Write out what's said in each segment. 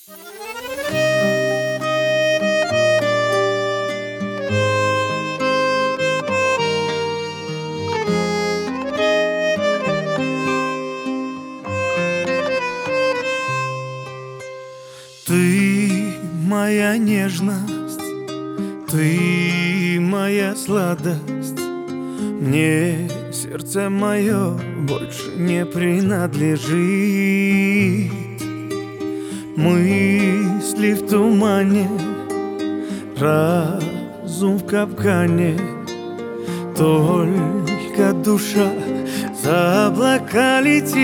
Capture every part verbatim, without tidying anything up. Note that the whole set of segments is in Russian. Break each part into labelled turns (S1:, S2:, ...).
S1: Ты моя нежность, ты моя сладость. Мне сердце мое больше не принадлежит. Мысли в тумане, разум в капкане. Только душа за облака летит.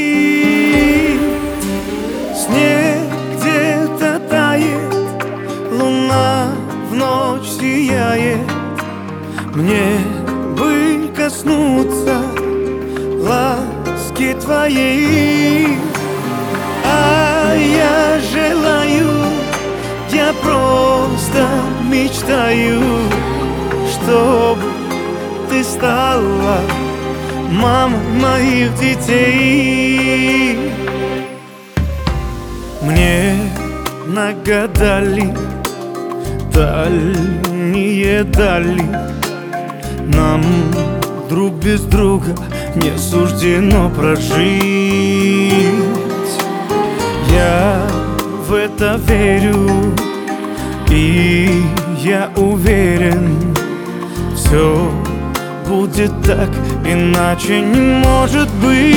S1: Снег где-то тает, луна в ночь сияет. Мне бы коснуться ласки твоей, а я желаю, я просто мечтаю, чтобы ты стала мамой моих детей. Мне нагадали дальние дали, нам друг без друга не суждено прожить. Я в это верю, и я уверен, все будет так, иначе не может быть.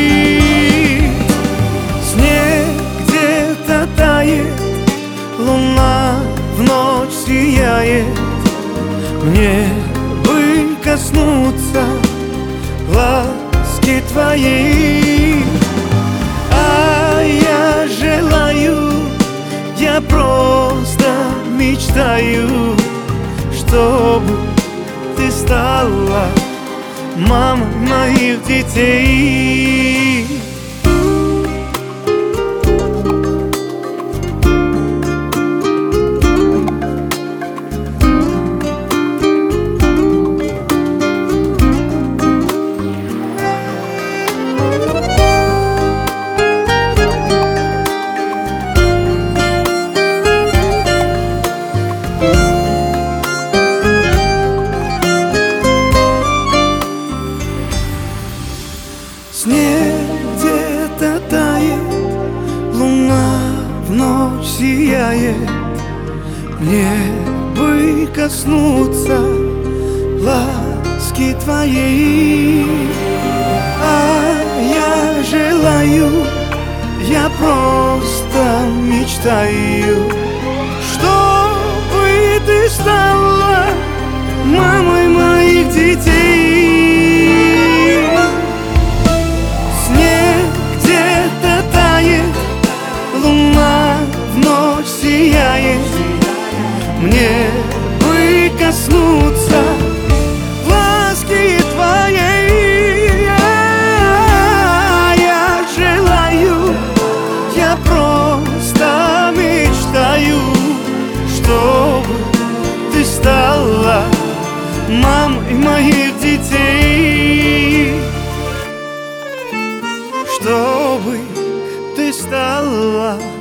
S1: Снег где-то тает, луна в ночь сияет. Мне бы коснуться ласки твоей, а я желаю, я просто мечтаю, чтобы ты стала мамой моих детей. Снег где-то тает, луна в ночь сияет. Мне бы коснуться ласки твоей, а я желаю, я просто мечтаю, чтобы ты стала мамой моих детей. Луна в ночь сияет. Мне бы коснуться ласки твоей, а я желаю, я просто мечтаю, чтобы ты стала мамой моих детей, чтобы ты стала